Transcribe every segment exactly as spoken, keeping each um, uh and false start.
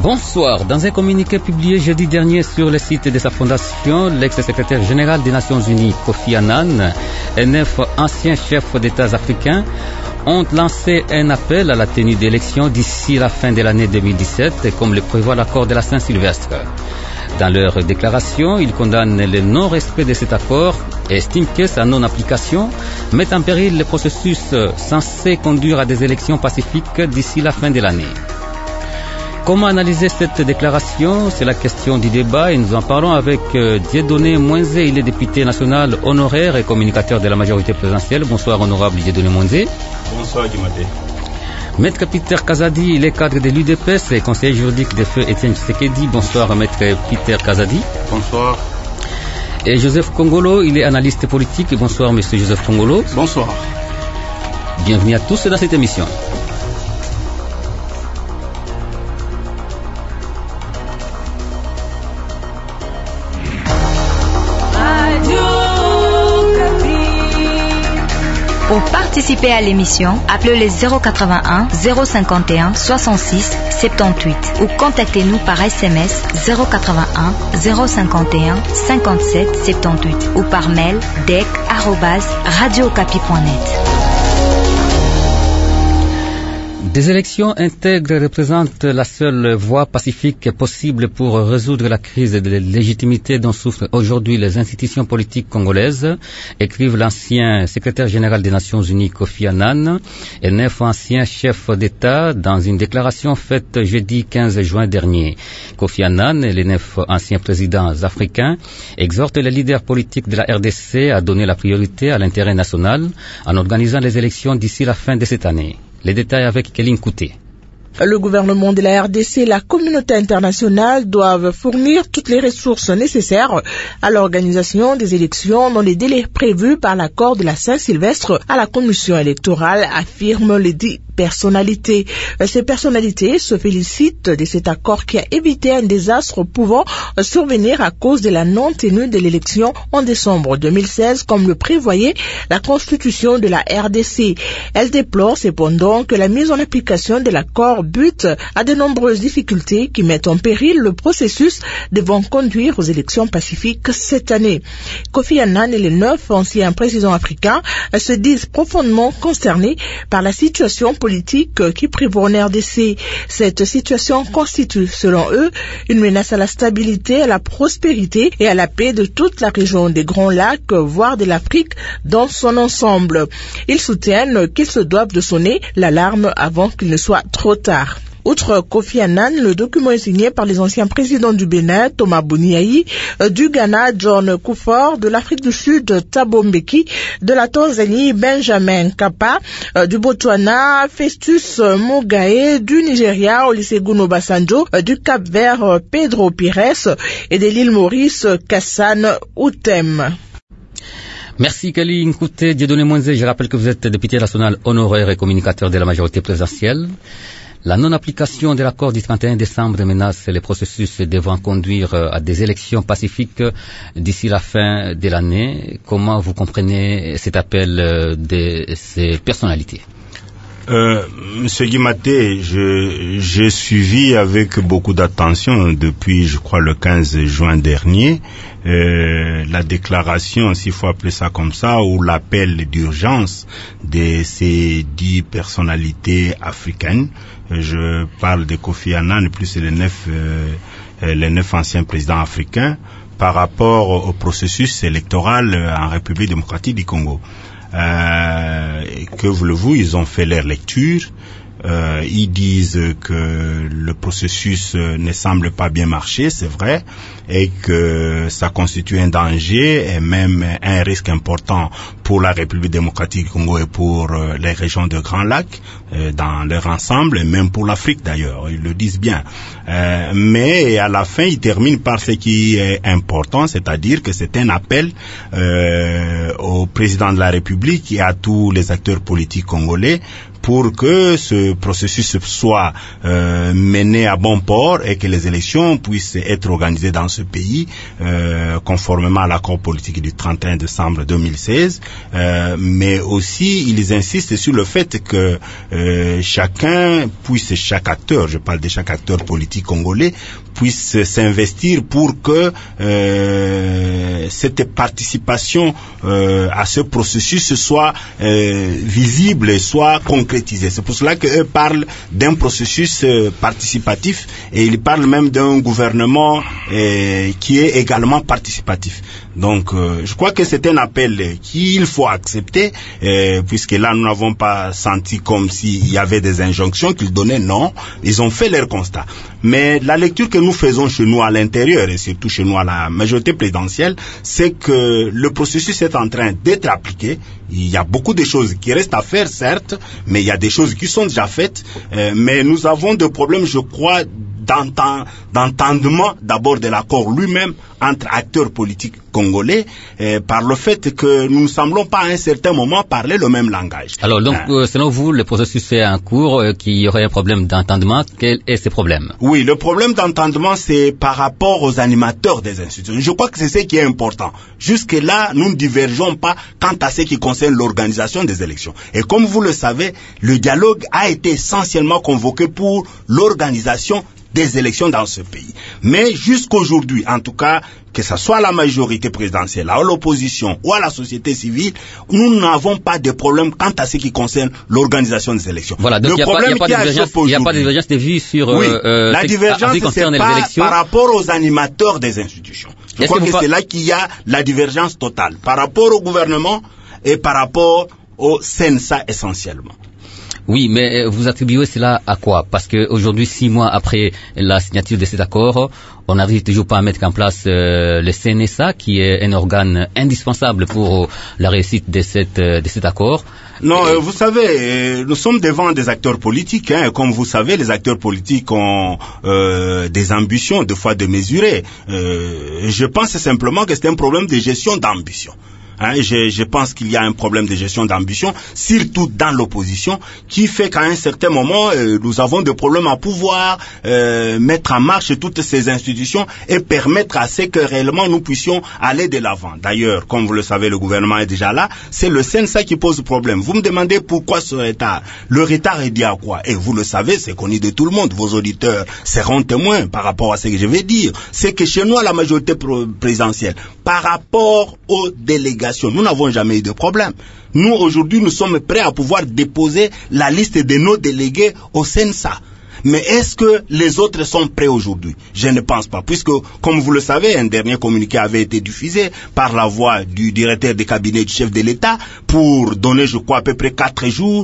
Bonsoir. Dans un communiqué publié jeudi dernier sur le site de sa fondation, l'ex-secrétaire général des Nations Unies, Kofi Annan, et neuf anciens chefs d'État africains ont lancé un appel à la tenue d'élections d'ici la fin de l'année deux mille dix-sept, comme le prévoit l'accord de la Saint-Sylvestre. Dans leur déclaration, ils condamnent le non-respect de cet accord et estiment que sa non-application met en péril le processus censé conduire à des élections pacifiques d'ici la fin de l'année. Comment analyser cette déclaration? C'est la question du débat et nous en parlons avec euh, Dieudonné Moinzé. Il est député national honoraire et communicateur de la majorité présidentielle. Bonsoir honorable Dieudonné Moinzé. Bonsoir Guimate. Maître Peter Kazadi, il est cadre de l'U D P S et conseiller juridique de feu Étienne Tshisekedi. Bonsoir Maître Peter Kazadi. Bonsoir. Et Joseph Kongolo, il est analyste politique. Bonsoir Monsieur Joseph Kongolo. Bonsoir. Bienvenue à tous dans cette émission. Pour participer à l'émission, appelez le zéro quatre-vingt-un zéro cinquante et un soixante-six soixante-dix-huit ou contactez-nous par S M S zéro quatre-vingt-un zéro cinquante et un cinquante-sept soixante-dix-huit ou par mail dec arobase radiocapi point net. Des élections intègres représentent la seule voie pacifique possible pour résoudre la crise de légitimité dont souffrent aujourd'hui les institutions politiques congolaises, écrivent l'ancien secrétaire général des Nations Unies Kofi Annan et neuf anciens chefs d'État dans une déclaration faite jeudi quinze juin dernier. Kofi Annan et les neuf anciens présidents africains exhortent les leaders politiques de la R D C à donner la priorité à l'intérêt national en organisant les élections d'ici la fin de cette année. Les détails avec Kéline Kouté. Le gouvernement de la R D C et la communauté internationale doivent fournir toutes les ressources nécessaires à l'organisation des élections dans les délais prévus par l'accord de la Saint-Sylvestre à la commission électorale, affirment les dix personnalités. Ces personnalités se félicitent de cet accord qui a évité un désastre pouvant survenir à cause de la non-tenue de l'élection en décembre deux mille seize, comme le prévoyait la constitution de la R D C. Elles déplorent cependant que la mise en application de l'accord bute à de nombreuses difficultés qui mettent en péril le processus devant conduire aux élections pacifiques cette année. Kofi Annan et les neuf anciens présidents africains se disent profondément concernés par la situation politique qui prévaut en R D C. Cette situation constitue, selon eux, une menace à la stabilité, à la prospérité et à la paix de toute la région des Grands Lacs, voire de l'Afrique dans son ensemble. Ils soutiennent qu'ils se doivent de sonner l'alarme avant qu'il ne soit trop tard. Outre Kofi Annan, le document est signé par les anciens présidents du Bénin, Thomas Boniaï, du Ghana, John Kufuor, de l'Afrique du Sud, Thabo Mbeki, de la Tanzanie, Benjamin Kappa, du Botswana, Festus Mogae, du Nigeria, Olusegun Obasanjo, du Cap-Vert, Pedro Pires, et de l'île Maurice, Kassan Outem. Merci Kali Nkouté, Dieudonné Moinzé. Je rappelle que vous êtes député national honoraire et communicateur de la majorité présidentielle. La non-application de l'accord du trente et un décembre menace les processus devant conduire à des élections pacifiques d'ici la fin de l'année. Comment vous comprenez cet appel de ces personnalités? Euh, Monsieur Guimaté, je, j'ai suivi avec beaucoup d'attention depuis, je crois, le quinze juin dernier, euh, la déclaration, s'il faut appeler ça comme ça, ou l'appel d'urgence de ces dix personnalités africaines. Je parle de Kofi Annan plus les neuf, euh, les neuf anciens présidents africains par rapport au processus électoral en République démocratique du Congo. Euh, que voulez-vous, ils ont fait leur lecture. Euh, ils disent que le processus ne semble pas bien marcher, c'est vrai, et que ça constitue un danger et même un risque important pour la République démocratique du Congo et pour euh, les régions de Grands Lacs euh, dans leur ensemble, et même pour l'Afrique d'ailleurs, ils le disent bien. Euh, mais à la fin, ils terminent par ce qui est important, c'est-à-dire que c'est un appel euh, au président de la République et à tous les acteurs politiques congolais pour que ce processus soit euh, mené à bon port et que les élections puissent être organisées dans ce pays euh, conformément à l'accord politique du trente et un décembre deux mille seize. Euh, mais aussi, ils insistent sur le fait que euh, chacun puisse, chaque acteur, je parle de chaque acteur politique congolais, puisse s'investir pour que euh, cette participation euh, à ce processus soit euh, visible et soit concrétisée. C'est pour cela qu'eux parlent d'un processus euh, participatif et ils parlent même d'un gouvernement euh, qui est également participatif. Donc, euh, je crois que c'est un appel qu'il faut accepter, euh, puisque là, nous n'avons pas senti comme s'il y avait des injonctions qu'ils donnaient. Non, ils ont fait leur constat. Mais la lecture que nous faisons chez nous à l'intérieur, et surtout chez nous à la majorité présidentielle, c'est que le processus est en train d'être appliqué. Il y a beaucoup de choses qui restent à faire, certes, mais il y a des choses qui sont déjà faites. Euh, mais nous avons des problèmes, je crois, d'entendement d'abord de l'accord lui-même entre acteurs politiques congolais, euh, par le fait que nous ne semblons pas à un certain moment parler le même langage. Alors donc, euh, selon vous, le processus est en cours, euh, qu'il y aurait un problème d'entendement. Quel est ce problème? Oui, le problème d'entendement, c'est par rapport aux animateurs des institutions. Je crois que c'est ce qui est important. Jusque-là, nous ne divergeons pas quant à ce qui concerne l'organisation des élections. Et comme vous le savez, le dialogue a été essentiellement convoqué pour l'organisation des élections dans ce pays. Mais jusqu'aujourd'hui, en tout cas, que ce soit la majorité présidentielle, à l'opposition ou à la société civile, nous n'avons pas de problème quant à ce qui concerne l'organisation des élections. Voilà, donc il n'y a pas de divergence de vues sur oui, euh, la divergence, c'est pas par rapport aux animateurs des institutions. Je crois que, que c'est là qu'il y a la divergence totale, par rapport au gouvernement et par rapport au C N S A essentiellement. Oui, mais vous attribuez cela à quoi? Parce que aujourd'hui, six mois après la signature de cet accord, on n'arrive toujours pas à mettre en place euh, le C N S A, qui est un organe indispensable pour la réussite de, cette, de cet accord. Non, euh, vous savez, euh, nous sommes devant des acteurs politiques. Hein. Comme vous savez, les acteurs politiques ont euh, des ambitions, des fois démesurées. Euh, je pense simplement que c'est un problème de gestion d'ambition. Hein, je, je pense qu'il y a un problème de gestion d'ambition, surtout dans l'opposition, qui fait qu'à un certain moment, euh, nous avons des problèmes à pouvoir euh, mettre en marche toutes ces institutions et permettre à ce que réellement nous puissions aller de l'avant. D'ailleurs, comme vous le savez, le gouvernement est déjà là. C'est le C N S A qui pose problème. Vous me demandez pourquoi ce retard. Le retard est dû à quoi? Et vous le savez, c'est connu de tout le monde. Vos auditeurs seront témoins par rapport à ce que je vais dire. C'est que chez nous, à la majorité présidentielle, par rapport aux délégations, nous n'avons jamais eu de problème. Nous, aujourd'hui, nous sommes prêts à pouvoir déposer la liste de nos délégués au C N S A. Mais est-ce que les autres sont prêts aujourd'hui? Je ne pense pas, puisque, comme vous le savez, un dernier communiqué avait été diffusé par la voix du directeur de cabinet du chef de l'État pour donner, je crois, à peu près quatre jours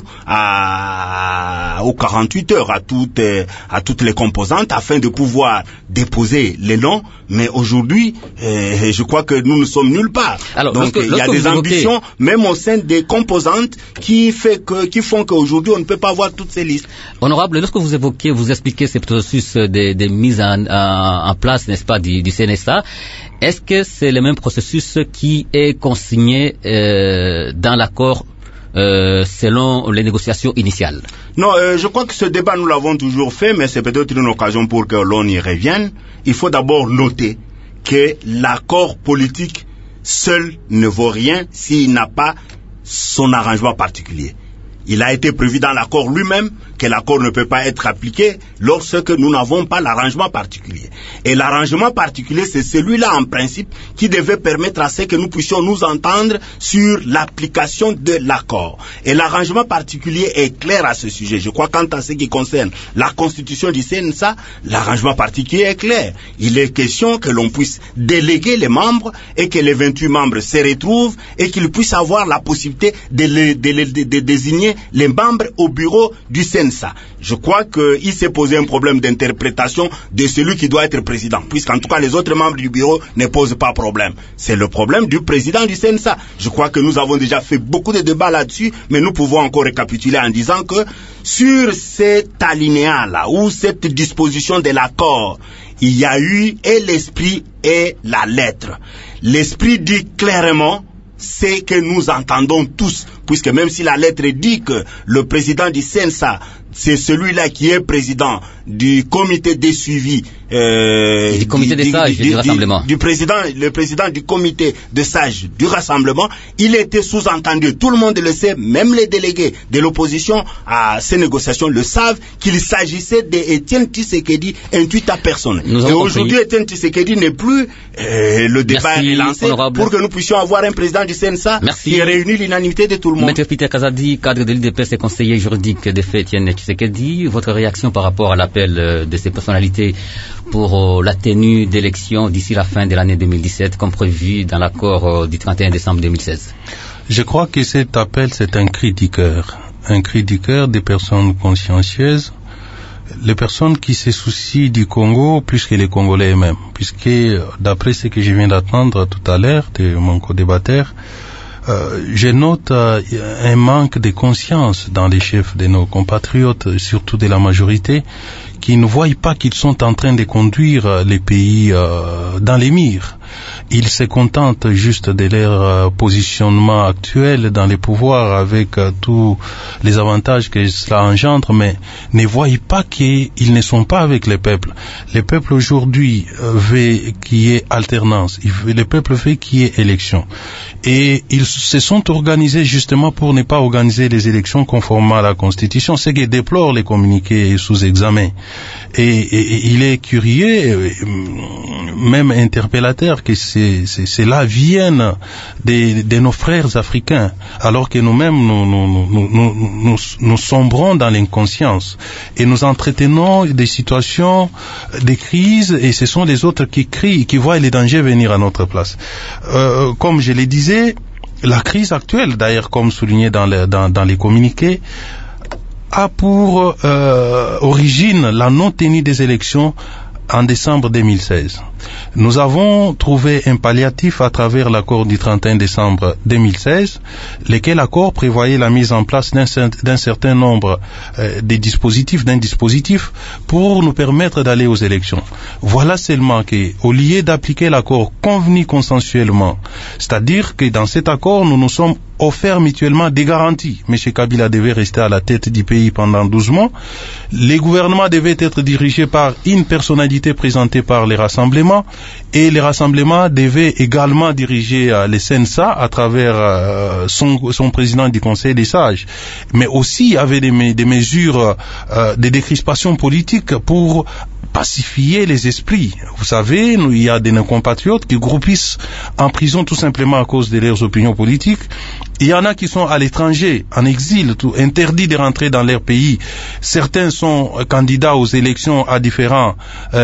à, aux quarante-huit heures à toutes, à toutes les composantes afin de pouvoir déposer les noms. Mais aujourd'hui, euh, je crois que nous ne sommes nulle part. Alors, donc, lorsque, il y a des ambitions, évoquez... même au sein des composantes, qui, fait que, qui font qu'aujourd'hui, on ne peut pas avoir toutes ces listes. Honorable, lorsque vous évoquez vous expliquez ce processus de, de mise en, en, en place, n'est-ce pas, du, du C N S A, est-ce que c'est le même processus qui est consigné euh, dans l'accord euh, selon les négociations initiales? Non, euh, je crois que ce débat, nous l'avons toujours fait, mais c'est peut-être une occasion pour que l'on y revienne. Il faut d'abord noter que l'accord politique seul ne vaut rien s'il n'a pas son arrangement particulier. Il a été prévu dans l'accord lui-même que l'accord ne peut pas être appliqué lorsque nous n'avons pas l'arrangement particulier. Et l'arrangement particulier, c'est celui-là en principe qui devait permettre à ce que nous puissions nous entendre sur l'application de l'accord. Et l'arrangement particulier est clair à ce sujet. Je crois quant à ce qui concerne la constitution du C N S A, l'arrangement particulier est clair. Il est question que l'on puisse déléguer les membres et que les vingt-huit membres se retrouvent et qu'ils puissent avoir la possibilité de, les, de, les, de, de désigner les membres au bureau du C N S A. Je crois qu'il s'est posé un problème d'interprétation de celui qui doit être président, puisqu'en tout cas les autres membres du bureau ne posent pas problème. C'est le problème du président du C N S A. Je crois que nous avons déjà fait beaucoup de débats là-dessus, mais nous pouvons encore récapituler en disant que sur cet alinéa-là, ou cette disposition de l'accord, il y a eu et l'esprit et la lettre. L'esprit dit clairement ce que nous entendons tous, puisque même si la lettre dit que le président du C N S A, c'est celui-là qui est président du comité de suivi euh, du comité des sages du, du, du rassemblement. Du, du président, le président du comité de sages du rassemblement, il était sous-entendu. Tout le monde le sait, même les délégués de l'opposition à ces négociations le savent, qu'il s'agissait d'Étienne Tshisekedi, intuit à personne. Et aujourd'hui, Étienne Tshisekedi n'est plus, euh, le débat Merci, est lancé honorable. Pour que nous puissions avoir un président du C N S A Merci. Qui réunit l'unanimité de tout le monde. Maître Peter Kazadi, cadre de l'U D P S et conseiller juridique de fait Étienne Tshisekedi, votre réaction par rapport à l'appel de ces personnalités pour la tenue d'élections d'ici la fin de l'année deux mille dix-sept, comme prévu dans l'accord du trente et un décembre deux mille seize? Je crois que cet appel, c'est un cri du cœur. Un cri du cœur des personnes consciencieuses, les personnes qui se soucient du Congo plus que les Congolais eux-mêmes. Puisque, d'après ce que je viens d'entendre tout à l'heure de mon co-débatteur, Euh, je note euh, un manque de conscience dans les chefs de nos compatriotes, surtout de la majorité, qui ne voient pas qu'ils sont en train de conduire euh, les pays euh, dans les mires. Ils se contentent juste de leur euh, positionnement actuel dans les pouvoirs avec euh, tous les avantages que cela engendre, mais ne voient pas qu'ils ne sont pas avec le peuple. Le peuple aujourd'hui euh, veut qu'il y ait alternance, il veut, le peuple veut qu'il y ait élection. Et ils se sont organisés justement pour ne pas organiser les élections conformément à la Constitution, ce qui déplore les communiqués sous examen. Et, et, et il est curieux, même interpellateur, que c'est, c'est, cela vienne de, de nos frères africains, alors que nous-mêmes, nous, nous, nous, nous, nous, nous sombrons dans l'inconscience. Et nous entretenons des situations de crise, et ce sont les autres qui crient, qui voient les dangers venir à notre place. Euh, comme je le disais, la crise actuelle, d'ailleurs, comme souligné dans, le, dans, dans les communiqués, a pour euh, origine la non-tenue des élections en décembre deux mille seize. Nous avons trouvé un palliatif à travers l'accord du trente et un décembre deux mille seize, lequel accord prévoyait la mise en place d'un, d'un certain nombre euh, de dispositifs, d'un dispositif pour nous permettre d'aller aux élections. Voilà seulement que, au lieu d'appliquer l'accord convenu consensuellement, c'est-à-dire que dans cet accord, nous nous sommes offert mutuellement des garanties. M. Kabila devait rester à la tête du pays pendant douze mois. Les gouvernements devaient être dirigés par une personnalité présentée par les rassemblements, et les rassemblements devaient également diriger euh, les C N S A à travers euh, son, son président du Conseil des sages. Mais aussi, il y avait des, des mesures euh, de décrispation politique pour pacifier les esprits. Vous savez, il y a des compatriotes qui groupissent en prison tout simplement à cause de leurs opinions politiques. Il y en a qui sont à l'étranger, en exil, tout, interdits de rentrer dans leur pays. Certains sont candidats aux élections à différents,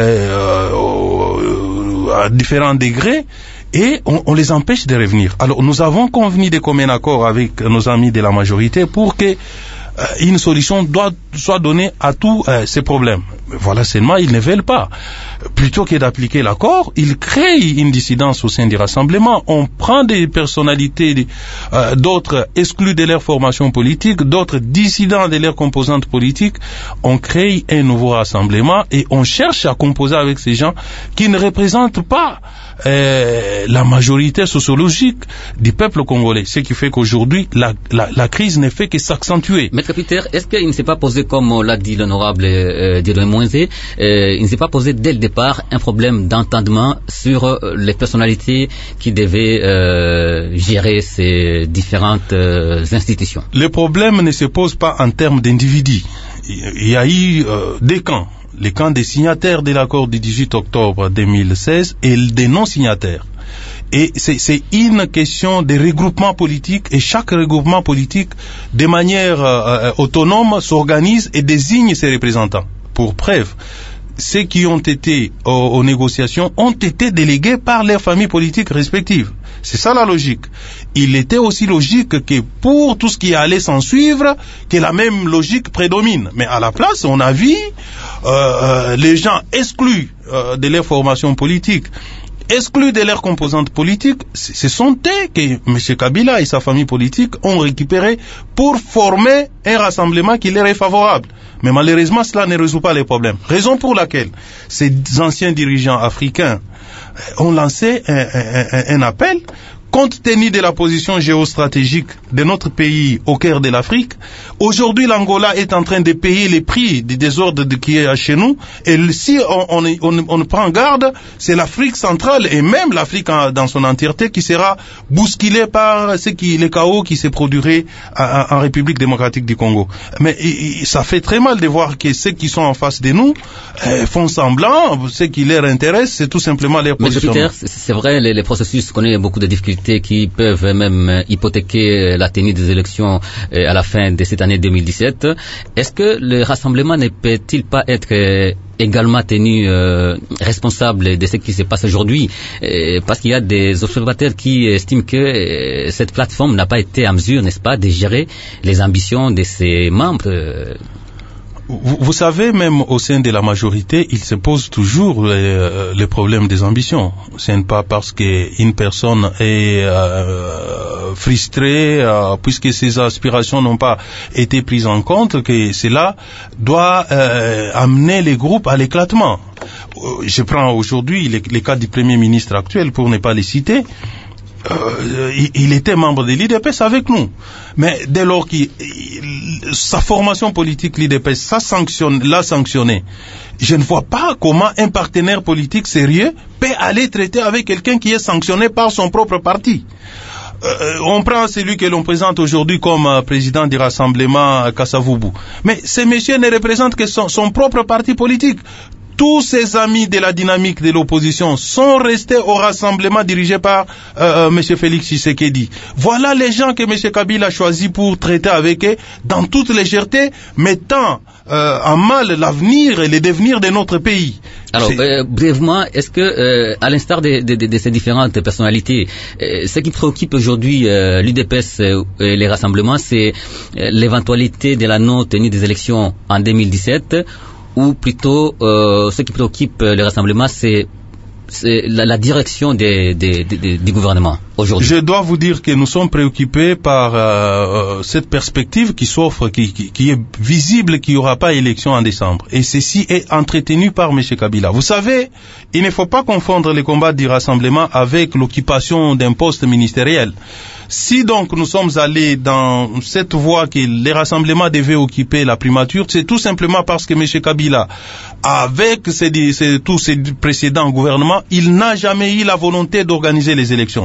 euh, à différents degrés. Et on, on les empêche de revenir. Alors nous avons convenu de commun accord avec nos amis de la majorité pour que euh, une solution doit, soit donnée à tous euh, ces problèmes. Mais voilà seulement, ils ne veulent pas. Plutôt que d'appliquer l'accord, ils créent une dissidence au sein du rassemblement. On prend des personnalités, euh, d'autres exclus de leur formation politique, d'autres dissidents de leur composante politique. On crée un nouveau rassemblement et on cherche à composer avec ces gens qui ne représentent pas Euh, la majorité sociologique du peuple congolais, ce qui fait qu'aujourd'hui la, la, la crise ne fait que s'accentuer. Maître Peter, est-ce qu'il ne s'est pas posé, comme l'a dit l'honorable euh, Dieudonné Moïse, euh, il ne s'est pas posé dès le départ un problème d'entendement sur euh, les personnalités qui devaient euh, gérer ces différentes euh, institutions? Le problème ne se pose pas en termes d'individus. Il y a eu euh, des camps. Les camps des signataires de l'accord du dix-huit octobre deux mille seize et des non-signataires. Et c'est, c'est une question de regroupement politique, et chaque regroupement politique, de manière euh, autonome, s'organise et désigne ses représentants. Pour preuve, ceux qui ont été aux, aux négociations ont été délégués par leurs familles politiques respectives. C'est ça la logique. Il était aussi logique que pour tout ce qui allait s'en suivre, que la même logique prédomine. Mais à la place, on a vu euh, les gens exclus euh, de leur formation politique, exclus de leurs composantes politiques. Ce sont eux que M. Kabila et sa famille politique ont récupéré pour former un rassemblement qui leur est favorable. Mais malheureusement, cela ne résout pas les problèmes. Raison pour laquelle ces anciens dirigeants africains ont lancé un, un, un appel compte tenu de la position géostratégique de notre pays au cœur de l'Afrique, aujourd'hui l'Angola est en train de payer les prix du désordre qui est chez nous, et si on, on, on, on prend garde, c'est l'Afrique centrale et même l'Afrique en, dans son entièreté qui sera bousculée par ce qui, les chaos qui se produiraient en, en République démocratique du Congo. Mais et, et, ça fait très mal de voir que ceux qui sont en face de nous euh, font semblant, ce qui leur intéresse, c'est tout simplement leur positionnement. Mais c'est vrai, les, les processus connaissent beaucoup de difficultés qui peuvent même hypothéquer la tenue des élections à la fin de cette année deux mille dix-sept. Est-ce que le rassemblement ne peut-il pas être également tenu euh, responsable de ce qui se passe aujourd'hui, euh, parce qu'il y a des observateurs qui estiment que euh, cette plateforme n'a pas été en mesure, n'est-ce pas, de gérer les ambitions de ses membres. euh, Vous, vous savez, même au sein de la majorité, il se pose toujours les, les problèmes des ambitions. Ce n'est pas parce qu'une personne est euh, frustrée, euh, puisque ses aspirations n'ont pas été prises en compte, que cela doit euh, amener les groupes à l'éclatement. Je prends aujourd'hui les, les cas du Premier ministre actuel, pour ne pas les citer. Euh, il, il était membre de l'I D P S avec nous, mais dès lors que sa formation politique, l'I D P S, ça sanctionne, l'a sanctionné, je ne vois pas comment un partenaire politique sérieux peut aller traiter avec quelqu'un qui est sanctionné par son propre parti. Euh, on prend celui que l'on présente aujourd'hui comme euh, président du rassemblement Kasavubu, mais ce monsieur ne représente que son, son propre parti politique. Tous ses amis de la dynamique de l'opposition sont restés au rassemblement dirigé par euh, M. Félix Tshisekedi. Voilà les gens que M. Kabila a choisi pour traiter avec eux dans toute légèreté, mettant euh, en mal l'avenir et le devenir de notre pays. Alors, euh, brièvement, est-ce que, euh, à l'instar de, de, de, de ces différentes personnalités, euh, ce qui préoccupe aujourd'hui euh, l'U D P S euh, et les rassemblements, c'est euh, l'éventualité de la non-tenue des élections en deux mille dix-sept, ou plutôt euh, ce qui préoccupe les rassemblements, c'est, c'est la, la direction des, des, des, du gouvernement aujourd'hui. Je dois vous dire que nous sommes préoccupés par euh, cette perspective qui s'offre, qui, qui, qui est visible qu'il n'y aura pas élection en décembre. Et ceci est entretenu par M. Kabila. Vous savez, il ne faut pas confondre les combats du rassemblement avec l'occupation d'un poste ministériel. Si donc nous sommes allés dans cette voie que les rassemblements devaient occuper la primature, c'est tout simplement parce que M. Kabila, avec ses, ses, tous ses précédents gouvernements, il n'a jamais eu la volonté d'organiser les élections.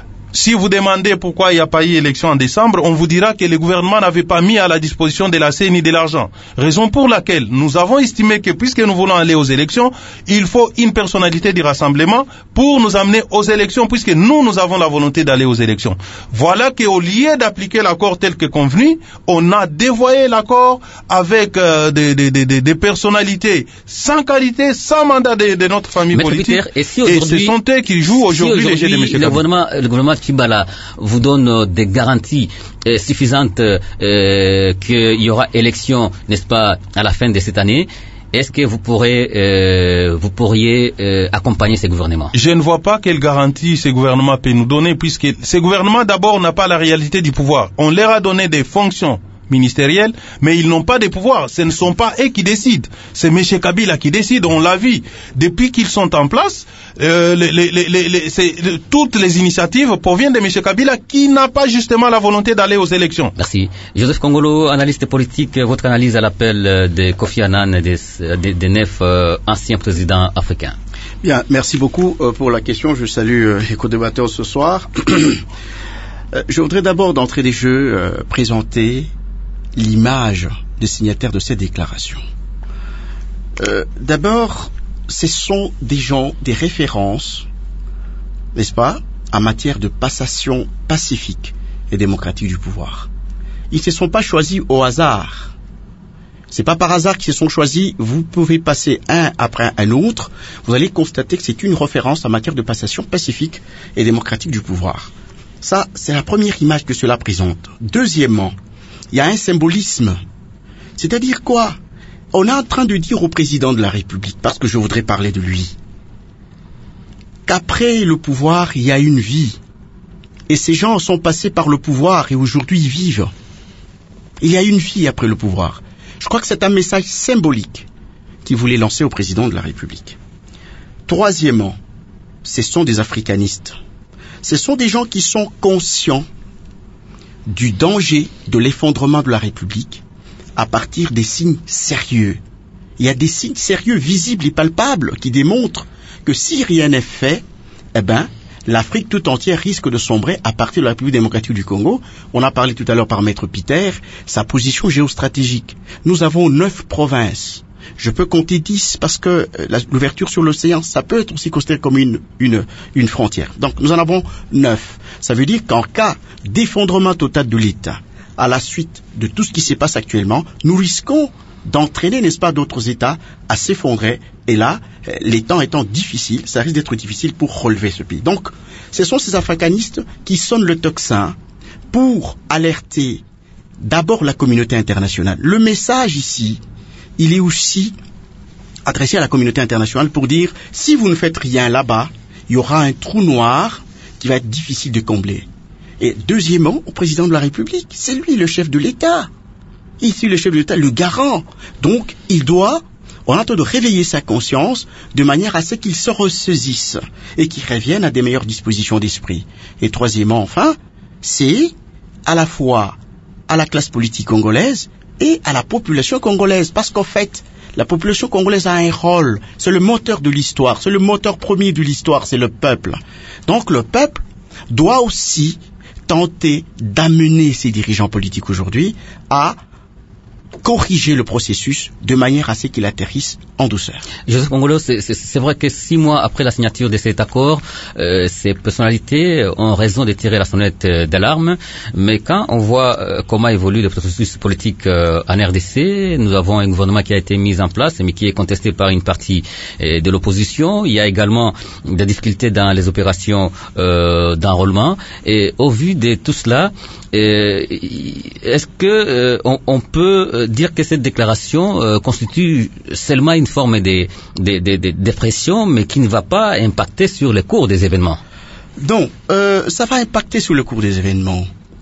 Si vous demandez pourquoi il n'y a pas eu élection en décembre, on vous dira que le gouvernement n'avait pas mis à la disposition de la C E N I de l'argent. Raison pour laquelle nous avons estimé que puisque nous voulons aller aux élections, il faut une personnalité du rassemblement pour nous amener aux élections, puisque nous, nous avons la volonté d'aller aux élections. Voilà qu'au lieu d'appliquer l'accord tel que convenu, on a dévoyé l'accord avec euh, des, des, des, des personnalités sans qualité, sans mandat de, de notre famille Maître politique. Peter, et, si et ce sont eux qui jouent aujourd'hui, si les jeux de M. Kabila. Le gouvernement, le gouvernement Tshibala vous donne euh, des garanties euh, suffisantes euh, qu'il y aura élection, n'est-ce pas, à la fin de cette année. Est-ce que vous pourrez, euh, vous pourriez euh, accompagner ces gouvernements? Je ne vois pas quelle garantie ce gouvernement peut nous donner, puisque ce gouvernement d'abord n'a pas la réalité du pouvoir. On leur a donné des fonctions ministériels, mais ils n'ont pas de pouvoir. Ce ne sont pas eux qui décident. C'est M. Kabila qui décide, on l'a vu. Depuis qu'ils sont en place, euh, les, les, les, les, c'est, toutes les initiatives proviennent de M. Kabila qui n'a pas justement la volonté d'aller aux élections. Merci. Joseph Kongolo, analyste politique, votre analyse à l'appel de Kofi Annan, des, des, des neuf euh, anciens présidents africains. Bien, merci beaucoup euh, pour la question. Je salue euh, les co-débatteurs ce soir. euh, je voudrais d'abord, d'entrée des jeux, euh, présenter l'image des signataires de cette déclaration. Euh, d'abord, ce sont des gens, des références, n'est-ce pas, en matière de passation pacifique et démocratique du pouvoir. Ils ne se sont pas choisis au hasard. C'est pas par hasard qu'ils se sont choisis. Vous pouvez passer un après un autre. Vous allez constater que c'est une référence en matière de passation pacifique et démocratique du pouvoir. Ça, c'est la première image que cela présente. Deuxièmement, il y a un symbolisme. C'est-à-dire quoi? On est en train de dire au président de la République, parce que je voudrais parler de lui, qu'après le pouvoir, il y a une vie. Et ces gens sont passés par le pouvoir et aujourd'hui ils vivent. Il y a une vie après le pouvoir. Je crois que c'est un message symbolique qu'il voulait lancer au président de la République. Troisièmement, ce sont des africanistes. ce sont des gens qui sont conscients du danger de l'effondrement de la République à partir des signes sérieux. Il y a des signes sérieux, visibles et palpables, qui démontrent que si rien n'est fait, eh ben, l'Afrique tout entière risque de sombrer à partir de la République démocratique du Congo. On a parlé tout à l'heure par Maître Peter, sa position géostratégique. Nous avons neuf provinces. Je peux compter dix parce que l'ouverture sur l'océan, ça peut être aussi considéré comme une, une, une frontière. Donc nous en avons neuf. Ça veut dire qu'en cas d'effondrement total de l'État, à la suite de tout ce qui se passe actuellement, nous risquons d'entraîner, n'est-ce pas, d'autres États à s'effondrer. Et là, les temps étant difficiles, ça risque d'être difficile pour relever ce pays. Donc, ce sont ces africanistes qui sonnent le tocsin pour alerter d'abord la communauté internationale. Le message ici, il est aussi adressé à la communauté internationale pour dire, si vous ne faites rien là-bas, il y aura un trou noir qui va être difficile de combler. Et deuxièmement, au président de la République, c'est lui le chef de l'État. Ici, le chef de l'État, le garant. Donc, il doit, on attend de réveiller sa conscience de manière à ce qu'il se ressaisisse et qu'il revienne à des meilleures dispositions d'esprit. Et troisièmement, enfin, c'est à la fois à la classe politique congolaise et à la population congolaise. Parce qu'en fait, la population congolaise a un rôle. C'est le moteur de l'histoire. C'est le moteur premier de l'histoire. C'est le peuple. Donc, le peuple doit aussi tenter d'amener ses dirigeants politiques aujourd'hui à corriger le processus de manière à ce qu'il atterrisse en douceur. Joseph Kongolo, c'est, c'est, c'est vrai que six mois après la signature de cet accord, euh, ces personnalités ont raison de tirer la sonnette d'alarme, mais quand on voit euh, comment évolue le processus politique euh, en R D C, nous avons un gouvernement qui a été mis en place, mais qui est contesté par une partie euh, de l'opposition. Il y a également des difficultés dans les opérations euh, d'enrôlement, et au vu de tout cela, euh, est-ce que euh, on, on peut dire que cette déclaration euh, constitue seulement une forme de, de, de, de, de pression, mais qui ne va pas impacter sur le cours des événements? Non, euh, ça va impacter sur le cours des événements.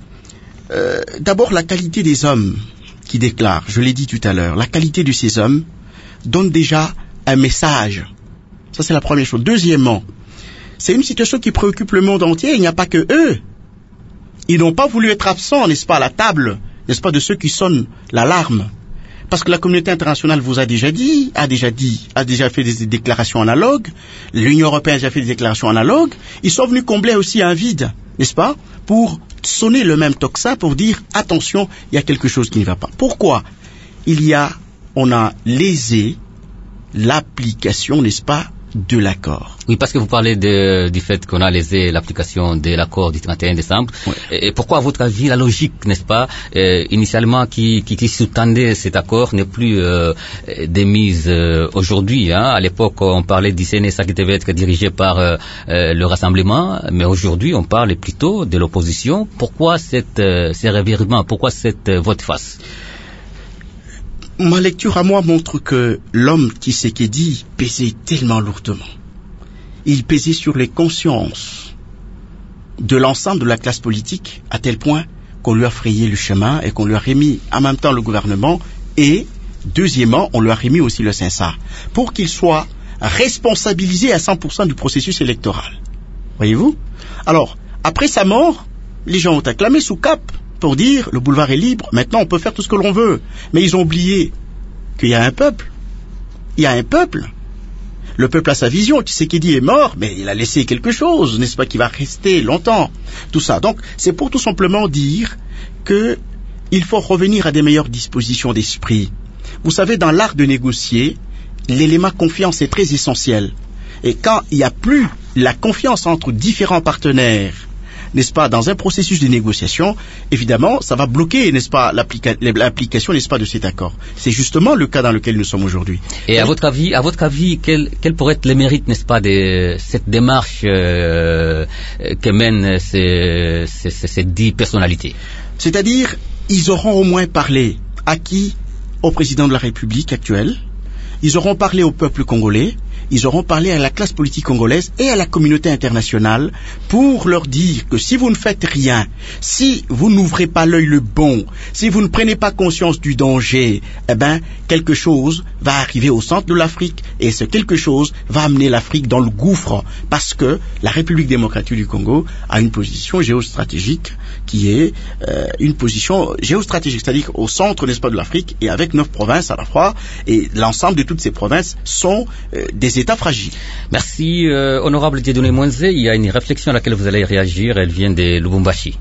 Euh, d'abord, la qualité des hommes qui déclarent, je l'ai dit tout à l'heure, la qualité de ces hommes donne déjà un message. Ça, c'est la première chose. Deuxièmement, c'est une situation qui préoccupe le monde entier. Il n'y a pas que eux. Ils n'ont pas voulu être absents, n'est-ce pas, à la table, n'est-ce pas, de ceux qui sonnent l'alarme. Parce que la communauté internationale vous a déjà dit, a déjà dit, a déjà fait des déclarations analogues, l'Union européenne a déjà fait des déclarations analogues, ils sont venus combler aussi un vide, n'est-ce pas, pour sonner le même tocsin, pour dire, attention, il y a quelque chose qui ne va pas. Pourquoi? Il y a, on a lésé l'application, n'est-ce pas, de l'accord. Oui, parce que vous parlez de, du fait qu'on a lésé l'application de l'accord du trente et un décembre. Oui. Et pourquoi, à votre avis, la logique, n'est-ce pas, euh, initialement qui, qui, qui sous-tendait cet accord n'est plus euh, démise euh, aujourd'hui, hein? À l'époque, on parlait du C N S A qui devait être dirigé par euh, euh, le Rassemblement, mais aujourd'hui, on parle plutôt de l'opposition. Pourquoi cette, euh, ces revirements? Pourquoi cette euh, volte-face? Ma lecture à moi montre que l'homme Tshisekedi pesait tellement lourdement. Il pesait sur les consciences de l'ensemble de la classe politique à tel point qu'on lui a frayé le chemin et qu'on lui a remis en même temps le gouvernement et, deuxièmement, on lui a remis aussi le C N S A pour qu'il soit responsabilisé à cent pour cent du processus électoral. Voyez-vous? Alors, après sa mort, les gens ont acclamé sous cap pour dire, le boulevard est libre, maintenant on peut faire tout ce que l'on veut. Mais ils ont oublié qu'il y a un peuple. Il y a un peuple. Le peuple a sa vision. Tshisekedi est mort, mais il a laissé quelque chose, n'est-ce pas, qui va rester longtemps. Tout ça. Donc, c'est pour tout simplement dire que il faut revenir à des meilleures dispositions d'esprit. Vous savez, dans l'art de négocier, l'élément confiance est très essentiel. Et quand il n'y a plus la confiance entre différents partenaires, n'est-ce pas, dans un processus de négociation, évidemment, ça va bloquer, n'est-ce pas, l'applica- l'application, n'est-ce pas, de cet accord. C'est justement le cas dans lequel nous sommes aujourd'hui. Et à votre avis, à votre avis, quel, quel pourrait être le mérite, n'est-ce pas, de cette démarche euh, que mènent ces, ces, ces dix personnalités? C'est-à-dire, ils auront au moins parlé à qui? Au président de la République actuelle. Ils auront parlé au peuple congolais ils auront parlé à la classe politique congolaise et à la communauté internationale pour leur dire que si vous ne faites rien, si vous n'ouvrez pas l'œil le bon, si vous ne prenez pas conscience du danger, eh ben, quelque chose va arriver au centre de l'Afrique et ce quelque chose va amener l'Afrique dans le gouffre parce que la République démocratique du Congo a une position géostratégique qui est euh, une position géostratégique, c'est-à-dire au centre, n'est-ce pas, de l'Afrique et avec neuf provinces à la fois et l'ensemble de toutes ces provinces sont euh, des États fragiles. Merci, euh, honorable Dieudonné Mwenze. Il y a une réflexion à laquelle vous allez réagir. Elle vient de Lubumbashi.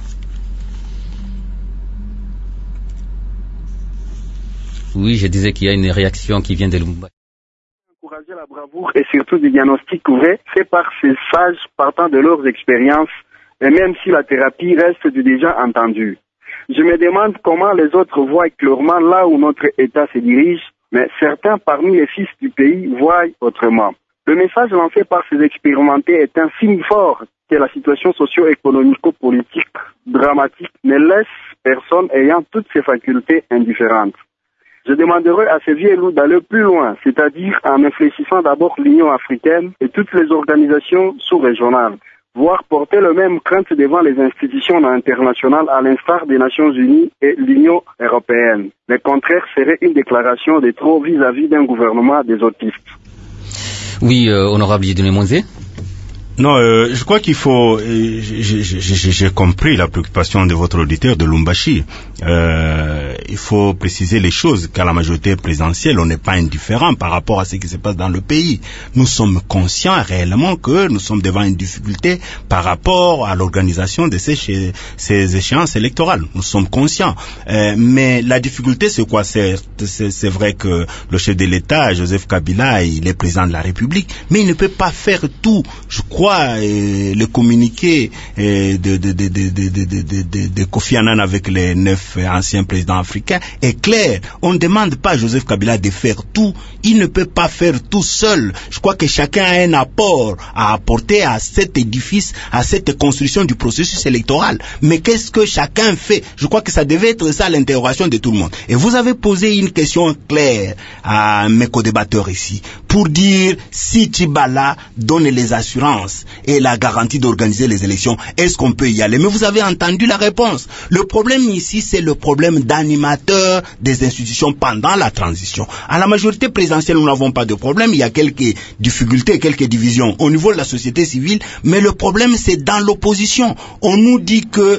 Oui, je disais qu'il y a une réaction qui vient de Lubumbashi. Encourager la bravoure et surtout des diagnostics ouverts faits par ces sages partant de leurs expériences, et même si la thérapie reste du déjà entendu. Je me demande comment les autres voient clairement là où notre État se dirige, mais certains parmi les fils du pays voient autrement. Le message lancé par ces expérimentés est un signe fort que la situation socio-économico-politique dramatique ne laisse personne ayant toutes ses facultés indifférentes. Je demanderai à ces vieux loups d'aller plus loin, c'est-à-dire en infléchissant d'abord l'Union africaine et toutes les organisations sous-régionales, voire porter le même crainte devant les institutions internationales à l'instar des Nations Unies et l'Union européenne. Le contraire serait une déclaration de trop vis-à-vis d'un gouvernement des autistes. Oui, euh, honorable Dieudonné Mwenze. Non, euh, je crois qu'il faut... Euh, j'ai compris la préoccupation de votre auditeur de Lubumbashi. Euh, il faut préciser les choses, qu'à la majorité présidentielle, on n'est pas indifférent par rapport à ce qui se passe dans le pays. Nous sommes conscients réellement que nous sommes devant une difficulté par rapport à l'organisation de ces, ces échéances électorales. Nous sommes conscients. Euh, mais la difficulté, c'est quoi? C'est vrai que le chef de l'État, Joseph Kabila, il est président de la République, mais il ne peut pas faire tout. Je crois Euh, le communiqué euh, de, de, de, de, de, de, de, de, de Kofi Annan avec les neuf anciens présidents africains est clair. On ne demande pas à Joseph Kabila de faire tout. Il ne peut pas faire tout seul. Je crois que chacun a un apport à apporter à cet édifice, à cette construction du processus électoral. Mais qu'est-ce que chacun fait? Je crois que ça devait être ça l'interrogation de tout le monde. Et vous avez posé une question claire à mes co-débatteurs ici pour dire si Tshibala donne les assurances et la garantie d'organiser les élections, est-ce qu'on peut y aller? Mais vous avez entendu la réponse. Le problème ici, c'est le problème d'animateur des institutions pendant la transition. À la majorité présidentielle, nous n'avons pas de problème. Il y a quelques difficultés, quelques divisions au niveau de la société civile, mais le problème, c'est dans l'opposition. On nous dit que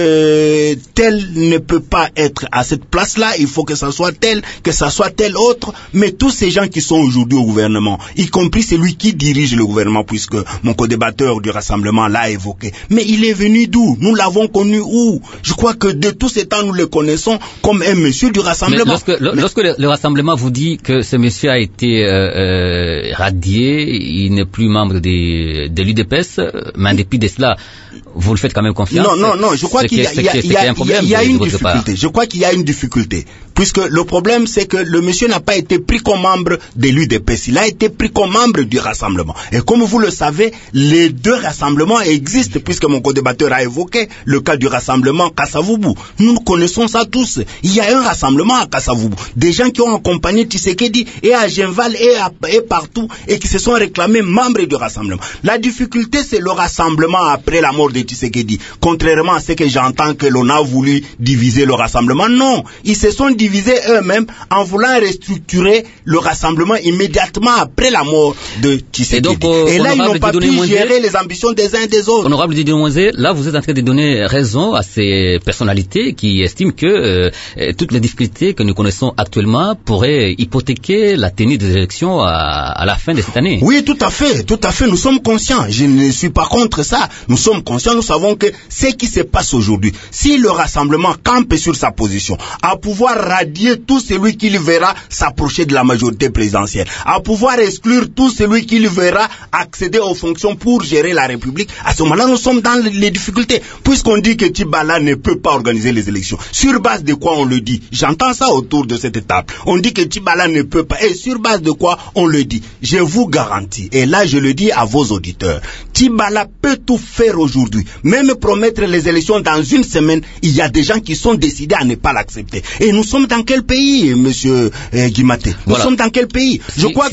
euh, tel ne peut pas être à cette place-là, il faut que ça soit tel, que ça soit tel autre, mais tous ces gens qui sont aujourd'hui au gouvernement, y compris celui qui dirige le gouvernement, puisque mon co-débatteur du rassemblement l'a évoqué. Mais il est venu d'où? Nous l'avons connu où? Je crois que de tous ces temps, nous le connaissons comme un monsieur du rassemblement. Mais lorsque, le, mais... lorsque le, le rassemblement vous dit que ce monsieur a été euh, euh, radié, il n'est plus membre de, de l'U D P S, mais en dépit de cela, vous le faites quand même confiance? Non, non, non, je crois qu'il y a, y a, y a, y y a une difficulté. Je crois qu'il y a une difficulté. Puisque le problème, c'est que le monsieur n'a pas été pris comme membre de l'U D P S. Il a été pris comme membre du rassemblement. Et comme vous le savez, les deux rassemblements existent, puisque mon co-débatteur a évoqué le cas du rassemblement Kasavubu. Nous connaissons ça tous. Il y a un rassemblement à Kasavubu. Des gens qui ont accompagné Tshisekedi et à Genval et, à, et partout et qui se sont réclamés membres du rassemblement. La difficulté, c'est le rassemblement après la mort de Tshisekedi. Contrairement à ce que j'entends que l'on a voulu diviser le rassemblement. Non, ils se sont divisés eux-mêmes en voulant restructurer le rassemblement immédiatement après la mort de Tshisekedi. Et, donc, euh, et là, ils n'ont pas pu gérer les ambitions des uns et des autres. Honorable Dieudonné Mwenze, là, vous êtes en train de donner raison à ces personnalités qui estiment que euh, toutes les difficultés que nous connaissons actuellement pourraient hypothéquer la tenue des élections à, à la fin de cette année. Oui, tout à fait, tout à fait. Nous sommes conscients. Je ne suis pas contre ça. Nous sommes conscients. Nous savons que ce qui se passe aujourd'hui, si le rassemblement campe sur sa position, à pouvoir radier tout celui qui le verra s'approcher de la majorité présidentielle, à pouvoir exclure tout celui qui le verra accéder aux fonctions pour gérer la République, à ce moment-là, nous sommes dans les difficultés. Puisqu'on dit que Tshibala ne peut pas organiser les élections, sur base de quoi on le dit? J'entends ça autour de cette table. On dit que Tshibala ne peut pas. Et sur base de quoi on le dit? Je vous garantis, et là je le dis à vos auditeurs, Tshibala peut tout faire aujourd'hui. Même promettre les élections dans une semaine, il y a des gens qui sont décidés à ne pas l'accepter. Et nous sommes dans quel pays, monsieur euh, Guimaté? Nous voilà. sommes dans quel pays? Si, Je crois si,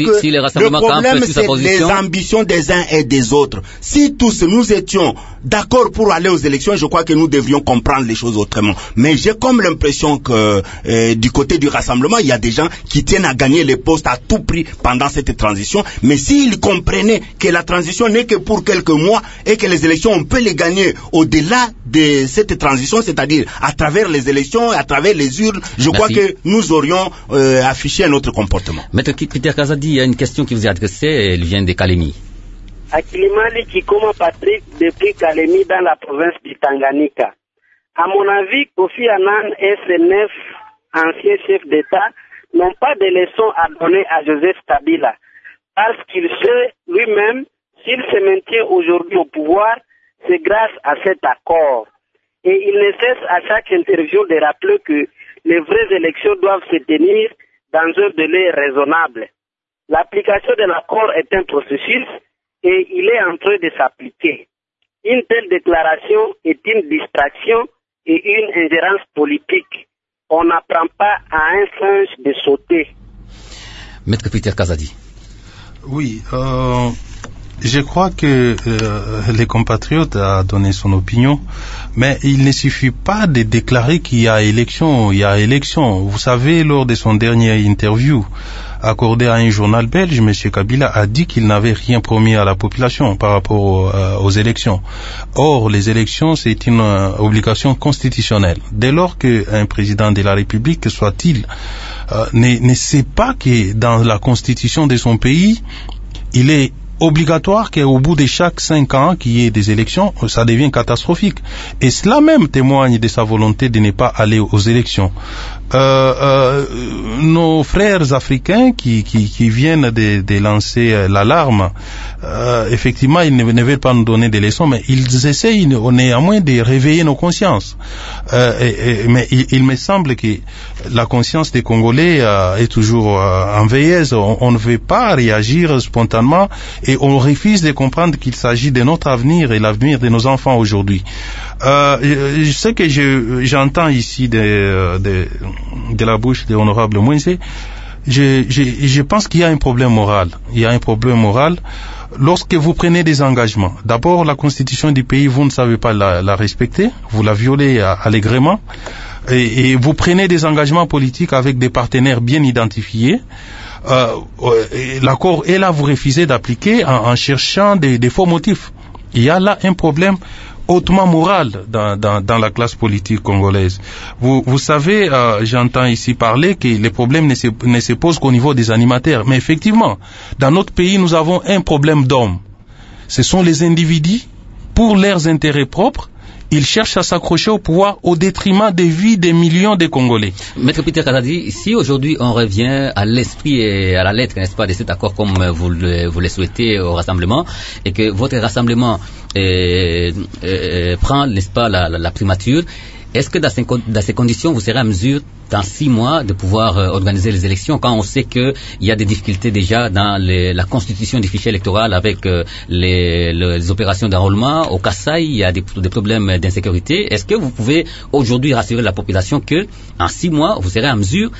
que si le le problème, c'est les ambitions des uns et des autres. Si tous nous étions d'accord pour aller aux élections, je crois que nous devrions comprendre les choses autrement. Mais j'ai comme l'impression que euh, du côté du rassemblement, il y a des gens qui tiennent à gagner les postes à tout prix pendant cette transition. Mais s'ils comprenaient que la transition n'est que pour quelques mois et que les élections, on peut les gagner au-delà de cette transition, c'est-à-dire à travers les élections, à travers les urnes, je Merci. crois que nous aurions euh, affiché un autre comportement. Maître Peter Kazadi, il y a une question qui vous est adressée, elle vient de Kalemi. Akilimali Kikoma Patrick depuis Kalemi dans la province du Tanganyika. À mon avis, Kofi Annan et ses neuf anciens chefs d'État n'ont pas de leçons à donner à Joseph Kabila, parce qu'il sait lui-même, s'il se maintient aujourd'hui au pouvoir, c'est grâce à cet accord. Et il ne cesse à chaque interview de rappeler que les vraies élections doivent se tenir dans un délai raisonnable. L'application de l'accord est un processus et il est en train de s'appliquer. Une telle déclaration est une distraction et une ingérence politique. On n'apprend pas à un singe de sauter. Maître Peter Kazadi. Oui, euh, je crois que euh, les compatriotes a donné son opinion, mais il ne suffit pas de déclarer qu'il y a élection, il y a élection. Vous savez, lors de son dernier interview accordé à un journal belge, M. Kabila a dit qu'il n'avait rien promis à la population par rapport euh, aux élections. Or, les élections, c'est une euh, obligation constitutionnelle. Dès lors qu'un président de la République, que soit-il, euh, ne, ne sait pas que dans la constitution de son pays, il est obligatoire qu'au bout de chaque cinq ans qu'il y ait des élections, ça devient catastrophique. Et cela même témoigne de sa volonté de ne pas aller aux élections. Euh, euh, nos frères africains qui, qui, qui viennent de, de lancer l'alarme, euh, effectivement, ils ne, ne veulent pas nous donner des leçons, mais ils essayent néanmoins de réveiller nos consciences. Euh, et, et, mais il, il me semble que la conscience des Congolais euh, est toujours euh, en veilleuse. On, on ne veut pas réagir spontanément et on refuse de comprendre qu'il s'agit de notre avenir et l'avenir de nos enfants aujourd'hui. Euh, je sais que je, j'entends ici de, de, de la bouche de l'honorable Mouensé, je, je, je pense qu'il y a un problème moral. Il y a un problème moral lorsque vous prenez des engagements. D'abord, la constitution du pays, vous ne savez pas la, la respecter, vous la violez allègrement, et, et vous prenez des engagements politiques avec des partenaires bien identifiés. Euh, l'accord est là, vous refusez d'appliquer en, en cherchant des, des faux motifs. Il y a là un problème hautement moral dans, dans, dans la classe politique congolaise. Vous, vous savez, euh, j'entends ici parler que les problèmes ne se, ne se posent qu'au niveau des animateurs. Mais effectivement, dans notre pays, nous avons un problème d'hommes. Ce sont les individus, pour leurs intérêts propres, ils cherchent à s'accrocher au pouvoir au détriment des vies des millions de Congolais. Maître Peter Kazadi, si aujourd'hui on revient à l'esprit et à la lettre, n'est-ce pas, de cet accord comme vous le, vous le souhaitez au rassemblement, et que votre rassemblement euh, euh, prend, n'est-ce pas, la, la, la primature, est-ce que dans ces, dans ces conditions, vous serez à mesure, dans six mois, de pouvoir euh, organiser les élections, quand on sait qu'il y a des difficultés déjà dans les, la constitution du fichier électoral avec euh, les, les opérations d'enrôlement. Au Kasaï, il y a des, des problèmes d'insécurité. Est-ce que vous pouvez aujourd'hui rassurer la population que, en six mois, vous serez à mesure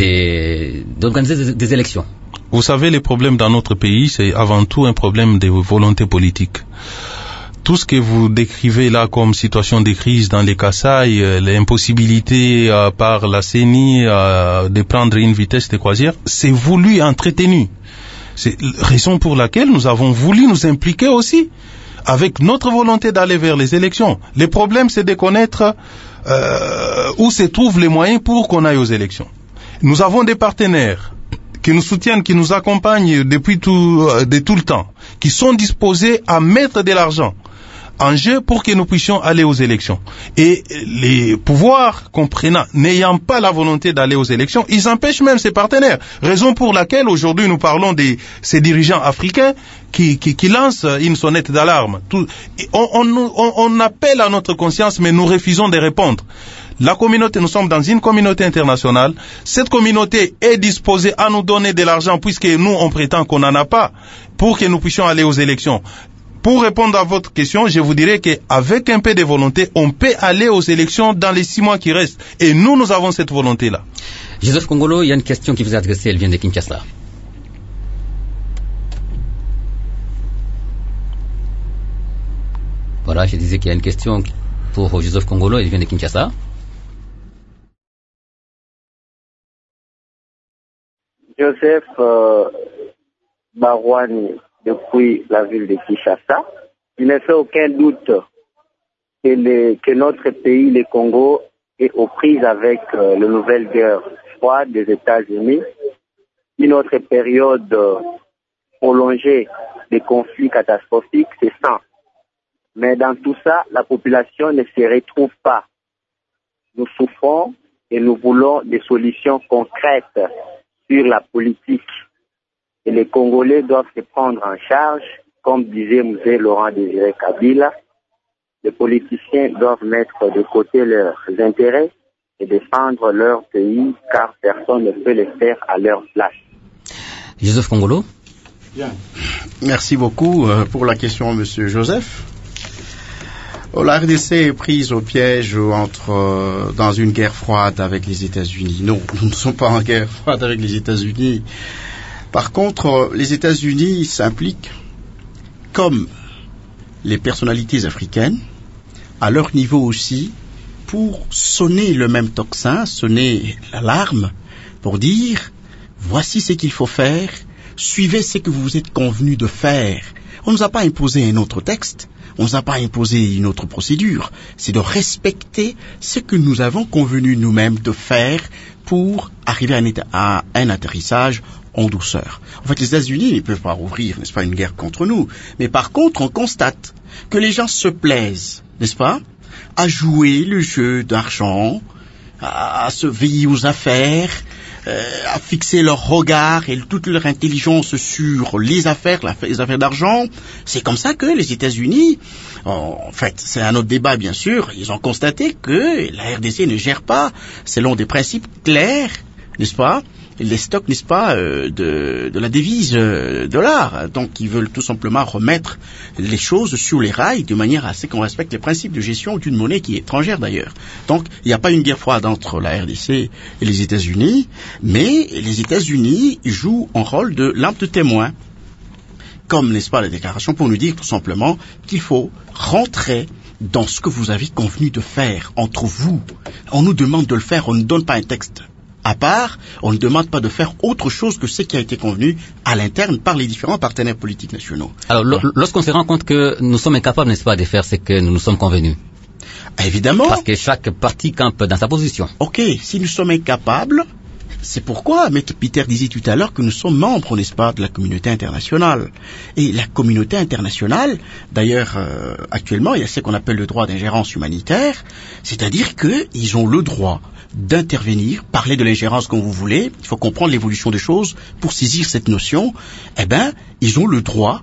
de, d'organiser des, des élections? Vous savez, les problèmes dans notre pays, c'est avant tout un problème de volonté politique. Tout ce que vous décrivez là comme situation de crise dans les Kasaï, euh, l'impossibilité euh, par la C E N I euh, de prendre une vitesse de croisière, c'est voulu, entretenu. C'est la raison pour laquelle nous avons voulu nous impliquer aussi, avec notre volonté d'aller vers les élections. Le problème, c'est de connaître euh, où se trouvent les moyens pour qu'on aille aux élections. Nous avons des partenaires qui nous soutiennent, qui nous accompagnent depuis tout, euh, de tout le temps, qui sont disposés à mettre de l'argent en jeu pour que nous puissions aller aux élections. Et les pouvoirs comprenant, n'ayant pas la volonté d'aller aux élections, ils empêchent même ces partenaires. Raison pour laquelle aujourd'hui nous parlons de ces dirigeants africains qui, qui, qui lancent une sonnette d'alarme. Tout, on, on, on, on appelle à notre conscience, mais nous refusons de répondre. La communauté, nous sommes dans une communauté internationale. Cette communauté est disposée à nous donner de l'argent puisque nous, on prétend qu'on n'en a pas pour que nous puissions aller aux élections. Pour répondre à votre question, je vous dirais qu'avec un peu de volonté, on peut aller aux élections dans les six mois qui restent. Et nous, nous avons cette volonté-là. Joseph Kongolo, il y a une question qui vous est adressée, elle vient de Kinshasa. Voilà, je disais qu'il y a une question pour Joseph Kongolo, il vient de Kinshasa. Joseph euh, Barouani, depuis la ville de Kinshasa, il ne fait aucun doute que, les, que notre pays, le Congo, est aux prises avec euh, la nouvelle guerre froide des États-Unis, une autre période euh, prolongée des conflits catastrophiques, c'est ça. Mais dans tout ça, la population ne se retrouve pas. Nous souffrons et nous voulons des solutions concrètes sur la politique. Et les Congolais doivent se prendre en charge, comme disait M. Laurent Désiré Kabila. Les politiciens doivent mettre de côté leurs intérêts et défendre leur pays, car personne ne peut le faire à leur place. Joseph Kongolo. Bien. Merci beaucoup pour la question, M. Joseph. Oh, la R D C est prise au piège entre euh, dans une guerre froide avec les États-Unis. Non, nous ne sommes pas en guerre froide avec les États-Unis. Par contre, les États-Unis s'impliquent comme les personnalités africaines, à leur niveau aussi, pour sonner le même tocsin, sonner l'alarme, pour dire voici ce qu'il faut faire, suivez ce que vous vous êtes convenu de faire. On ne nous a pas imposé un autre texte. On ne nous a pas imposé une autre procédure. C'est de respecter ce que nous avons convenu nous-mêmes de faire pour arriver à un, état, à un atterrissage en douceur. En fait, les États-Unis ne peuvent pas rouvrir, n'est-ce pas, une guerre contre nous. Mais par contre, on constate que les gens se plaisent, n'est-ce pas, à jouer le jeu d'argent, à, à se veiller aux affaires, euh, à fixer leur regard et toute leur intelligence sur les affaires, les affaires d'argent. C'est comme ça que les États-Unis, en fait, c'est un autre débat bien sûr, ils ont constaté que la R D C ne gère pas selon des principes clairs, n'est-ce pas, les stocks, n'est-ce pas, euh, de, de la devise euh, dollar. Donc, ils veulent tout simplement remettre les choses sur les rails de manière à ce qu'on respecte les principes de gestion d'une monnaie qui est étrangère d'ailleurs. Donc, il n'y a pas une guerre froide entre la R D C et les États-Unis, mais les États-Unis jouent un rôle de lampe de témoin, comme, n'est-ce pas, la déclaration pour nous dire tout simplement qu'il faut rentrer dans ce que vous avez convenu de faire entre vous. On nous demande de le faire, on ne donne pas un texte à part, on ne demande pas de faire autre chose que ce qui a été convenu à l'interne par les différents partenaires politiques nationaux. Alors, l- lorsqu'on se rend compte que nous sommes incapables, n'est-ce pas, de faire ce que nous nous sommes convenus? Évidemment. Parce que chaque parti campe dans sa position. Ok, si nous sommes incapables, c'est pourquoi Maître Peter disait tout à l'heure que nous sommes membres, n'est-ce pas, de la communauté internationale. Et la communauté internationale, d'ailleurs, euh, actuellement, il y a ce qu'on appelle le droit d'ingérence humanitaire, c'est-à-dire qu'ils ont le droit d'intervenir, parler de l'ingérence comme vous voulez, il faut comprendre l'évolution des choses pour saisir cette notion, eh ben, ils ont le droit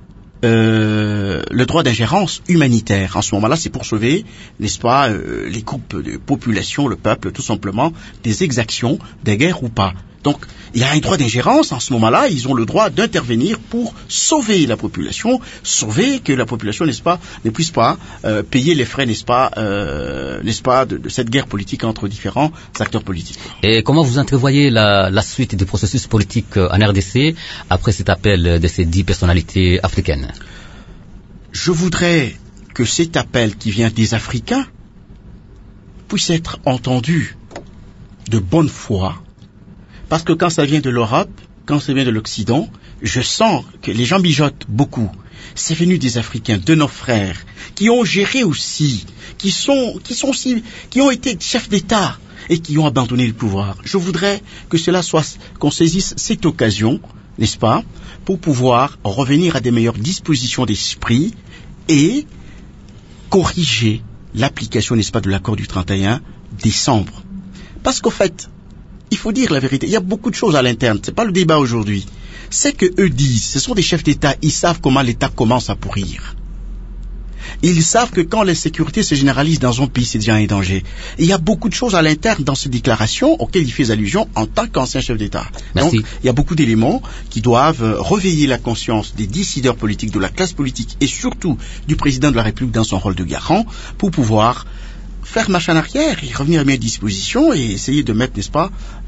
Euh, le droit d'ingérence humanitaire. En ce moment-là, c'est pour sauver, n'est-ce pas, euh, les groupes de population, le peuple, tout simplement, des exactions, des guerres ou pas. Donc, il y a un droit d'ingérence. En ce moment-là, ils ont le droit d'intervenir pour sauver la population, sauver que la population, n'est-ce pas, ne puisse pas euh, payer les frais, n'est-ce pas, euh, n'est-ce pas, de, de cette guerre politique entre différents acteurs politiques. Et comment vous entrevoyez la, la suite du processus politique en R D C après cet appel de ces dix personnalités africaines? Je voudrais que cet appel qui vient des Africains puisse être entendu de bonne foi. Parce que quand ça vient de l'Europe, quand ça vient de l'Occident, je sens que les gens mijotent beaucoup. C'est venu des Africains, de nos frères, qui ont géré aussi, qui sont, qui sont aussi, qui ont été chefs d'État et qui ont abandonné le pouvoir. Je voudrais que cela soit, qu'on saisisse cette occasion, n'est-ce pas, pour pouvoir revenir à des meilleures dispositions d'esprit et corriger l'application, n'est-ce pas, de l'accord du trente et un décembre. Parce qu'au fait, il faut dire la vérité, il y a beaucoup de choses à l'interne, c'est pas le débat aujourd'hui. C'est que eux disent, ce sont des chefs d'État, ils savent comment l'État commence à pourrir. Ils savent que quand l'insécurité se généralise dans un pays, c'est déjà un danger. Et il y a beaucoup de choses à l'interne dans ces déclarations auxquelles il fait allusion en tant qu'ancien chef d'État. Merci. Donc, il y a beaucoup d'éléments qui doivent réveiller la conscience des décideurs politiques, de la classe politique et surtout du président de la République dans son rôle de garant pour pouvoir faire marche en arrière et revenir à mes dispositions et essayer de mettre, n'est-ce pas,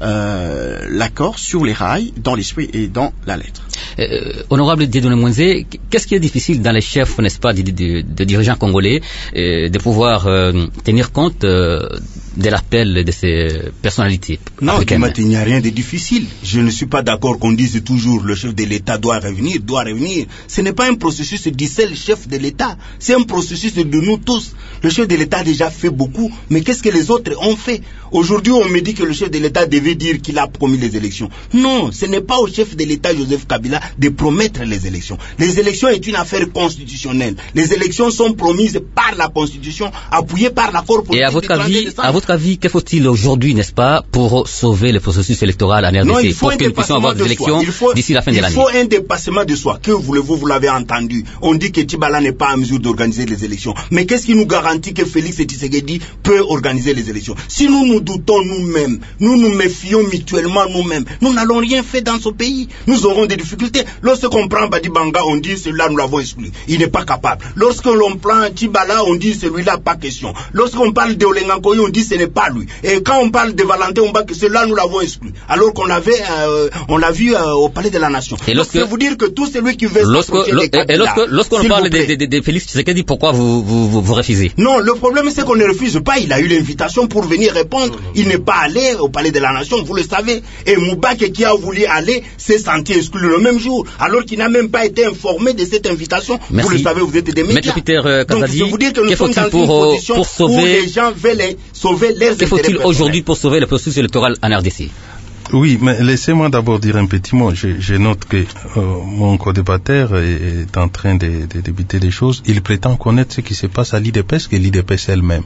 euh, l'accord sur les rails, dans l'esprit et dans la lettre. Euh, honorable Dieudonné Mwenze, qu'est-ce qui est difficile dans les chefs, n'est-ce pas, de, de, de dirigeants congolais, euh, de pouvoir euh, tenir compte euh, de l'appel de ces personnalités Non, africaines? il n'y a rien de difficile. Je ne suis pas d'accord qu'on dise toujours le chef de l'État doit revenir, doit revenir. Ce n'est pas un processus du seul chef de l'État. C'est un processus de nous tous. Le chef de l'État a déjà fait beaucoup, mais qu'est-ce que les autres ont fait? Aujourd'hui, on me dit que le chef de l'État devait dire qu'il a promis les élections. Non, ce n'est pas au chef de l'État, Joseph Kabila, de promettre les élections. Les élections est une affaire constitutionnelle. Les élections sont promises par la Constitution, appuyées par l'accord politique. Et à votre avis, à votre avis, que faut-il aujourd'hui, n'est-ce pas, pour sauver le processus électoral en R D C, non, il faut pour que nous puissions avoir des élections d'ici la fin de l'année? Il faut un dépassement de soi. Que voulez-vous, vous l'avez entendu. On dit que Tibala n'est pas en mesure d'organiser les élections. Mais qu'est-ce qui nous garantit que Félix Tshisekedi peut organiser les élections? Si nous nous doutons nous-mêmes, nous nous méfions mutuellement nous-mêmes, nous n'allons rien faire dans ce pays. Nous aurons des difficultés. Lorsqu'on prend Badibanga, on dit celui-là nous l'avons exclu. Il n'est pas capable. Lorsque l'on prend Tibala, on dit celui-là pas question. Lorsqu'on parle de Olengankoy, on dit ce n'est pas lui. Et quand on parle de Valentin, on dit que celui-là nous l'avons exclu. Alors qu'on l'avait, euh, on l'a vu euh, au Palais de la Nation. Et lorsque, je peux vous dire que tout celui qui veut s'approcher de Kabila, et lorsque, lorsqu'on parle de, de, de, de Félix Tshisekedi, pourquoi vous, vous, vous, vous refusez? Non, le problème c'est qu'on ne refuse pas. Il a eu l'invitation pour venir répondre. Il n'est pas allé au Palais de la Nation, vous le savez. Et Moubake qui a voulu aller s'est senti exclu le même jour, alors qu'il n'a même pas été informé de cette invitation. Merci. Vous le savez, vous êtes des médias. Maître Peter euh, Kazadi, donc je vous dire que nous sommes dans pour, une position pour sauver, où les gens veulent sauver leurs intérêts. Que faut-il aujourd'hui pour sauver le processus électoral en R D C? Oui, mais laissez-moi d'abord dire un petit mot. Je, je note que euh, mon co-débatteur est, est en train de, de débiter des choses. Il prétend connaître ce qui se passe à l'I D P S que l'I D P S elle-même.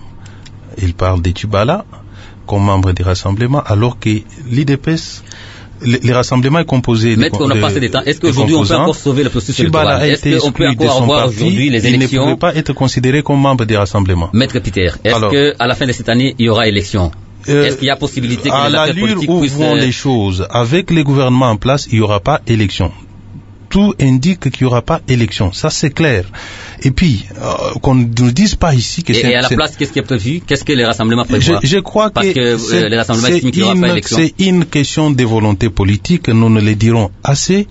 Il parle de Tibala comme membre du rassemblement, alors que l'I D P S, le, le rassemblement est composé de... Maître, on a passé des temps. Est-ce qu'aujourd'hui on peut encore sauver le processus électoral? Est-ce qu'on peut encore avoir aujourd'hui les élections? Il ne pouvait pas être considéré comme membre du rassemblement. Maître Peter, est-ce qu'à la fin de cette année, il y aura élection? Euh, Est-ce qu'il y a possibilité que à les acteurs politiques où puissent... vont les choses, avec les gouvernements en place, il n'y aura pas élection. Tout indique qu'il n'y aura pas élection. Ça, c'est clair. Et puis, euh, qu'on ne nous dise pas ici que et, c'est... Et à la place, qu'est-ce qui est prévu? Qu'est-ce que les rassemblements prévoient? Je, je crois Parce que, que euh, les rassemblements estiment qu'il n'y aura pas élection. C'est une question de volonté politique. Nous ne le dirons assez.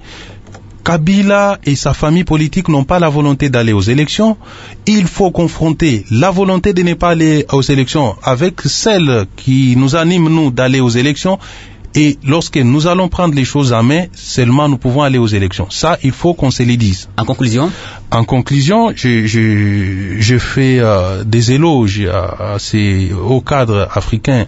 Kabila et sa famille politique n'ont pas la volonté d'aller aux élections. Il faut confronter la volonté de ne pas aller aux élections avec celle qui nous anime, nous, d'aller aux élections. Et lorsque nous allons prendre les choses en main, seulement nous pouvons aller aux élections. Ça, il faut qu'on se le dise. En conclusion? En conclusion, je, je, je fais euh, des éloges à, à ces hauts cadres africains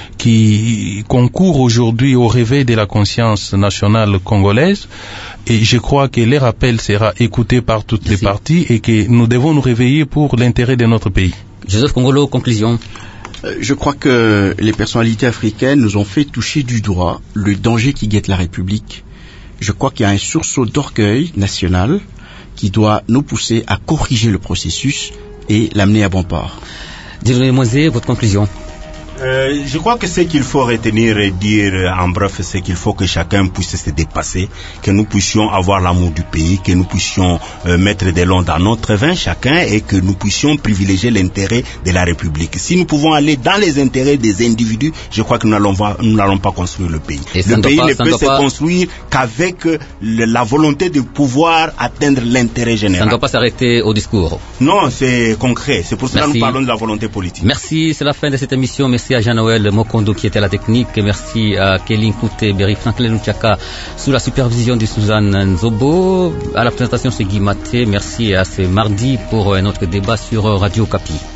qui concourent aujourd'hui au réveil de la conscience nationale congolaise. Et je crois que leur appel sera écouté par toutes Merci. les parties et que nous devons nous réveiller pour l'intérêt de notre pays. Joseph Kongolo, conclusion. Je crois que les personnalités africaines nous ont fait toucher du doigt le danger qui guette la République. Je crois qu'il y a un sursaut d'orgueil national qui doit nous pousser à corriger le processus et l'amener à bon port. Dieudonné Mwenze, votre conclusion? Euh, je crois que ce qu'il faut retenir et dire en bref, c'est qu'il faut que chacun puisse se dépasser, que nous puissions avoir l'amour du pays, que nous puissions euh, mettre des longs dans notre vin chacun et que nous puissions privilégier l'intérêt de la République. Si nous pouvons aller dans les intérêts des individus, je crois que nous n'allons pas, nous n'allons pas construire le pays. Et le pays pas, ne peut se pas... construire qu'avec euh, le, la volonté de pouvoir atteindre l'intérêt général. Ça ne doit pas s'arrêter au discours. Non, c'est concret. C'est pour cela que nous parlons de la volonté politique. Merci, c'est la fin de cette émission. Merci à Jean-Noël Mokondo qui était à la technique. Merci à Kéline Kouté, Berry Franklin Luchaka sous la supervision de Suzanne Nzobo. À la présentation, c'est Guy Maté. Merci à ce mardi pour notre débat sur Radio Kapi.